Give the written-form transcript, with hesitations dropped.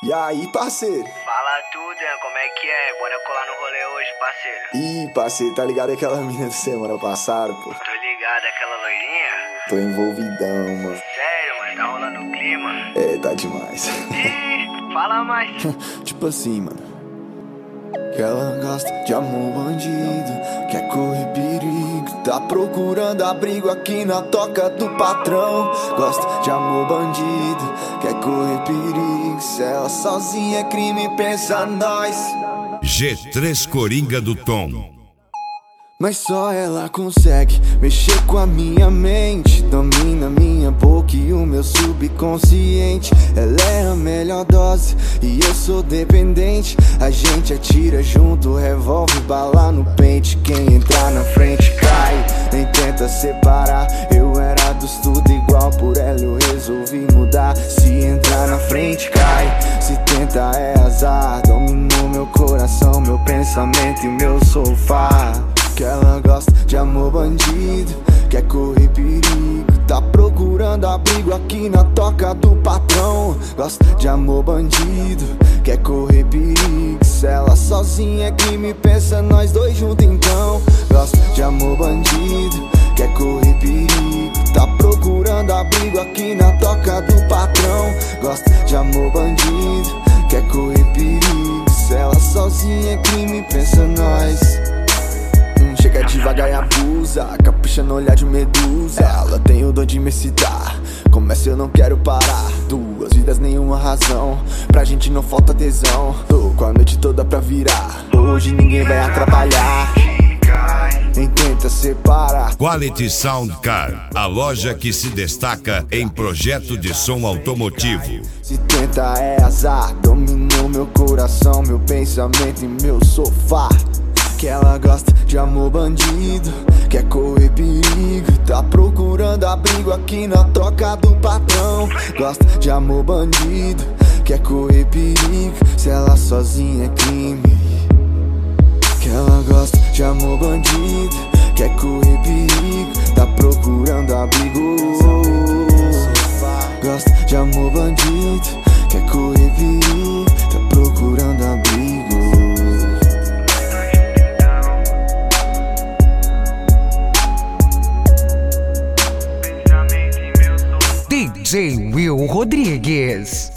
E aí, parceiro? Fala tudo, hein? Como é que é? Bora colar no rolê hoje, parceiro. Ih, parceiro, tá ligado aquela mina de semana passada, pô? Tô ligado, aquela loirinha? Tô envolvidão, mano. Sério, mano? Tá rolando o clima? É, tá demais. Ih, fala mais. Tipo assim, mano. Que ela gosta de amor bandido, quer correr perigo, tá procurando abrigo aqui na toca do patrão. Gosta de amor bandido, quer correr perigo, se ela sozinha é crime, pensa nós. G3 Coringa do Tom. Mas só ela consegue mexer com a minha mente, domina minha boca e o meu subconsciente. Ela é a melhor dose e eu sou dependente. A gente atira junto, revolve bala no pente. Quem entrar na frente cai, nem tenta separar. Eu era dos tudo igual, por ela eu resolvi mudar. Se entrar na frente cai, se tenta é azar. Dominou meu coração, meu pensamento e meu sofá. Que ela gosta de amor bandido, quer correr perigo, tá procurando abrigo aqui na toca do patrão. Gosta de amor bandido, quer correr perigo, se ela sozinha é crime, pensa nós dois juntos então. Gosta de amor bandido, quer correr perigo, tá procurando abrigo aqui na toca do patrão. Gosta de amor bandido, quer correr perigo, se ela sozinha é crime, pensa nós. Chega devagar e abusa, capricha no olhar de medusa. Ela tem o dom de me excitar, começa eu não quero parar. Duas vidas, nenhuma razão, pra gente não falta tesão. Tô com a noite toda pra virar, hoje ninguém vai atrapalhar. Nem tenta separar. Quality Sound Car, a loja que se destaca em projeto de som automotivo. Se tenta é azar, dominou meu coração, meu pensamento e meu sofá. Que ela gosta de amor bandido, quer correr perigo, tá procurando abrigo aqui na toca do patrão. Gosta de amor bandido, quer correr perigo, se ela sozinha é crime. Que ela gosta de amor bandido, quer correr perigo, tá procurando abrigo. Gosta de amor bandido, quer correr perigo, tá procurando abrigo. DJ Will Rodrigues.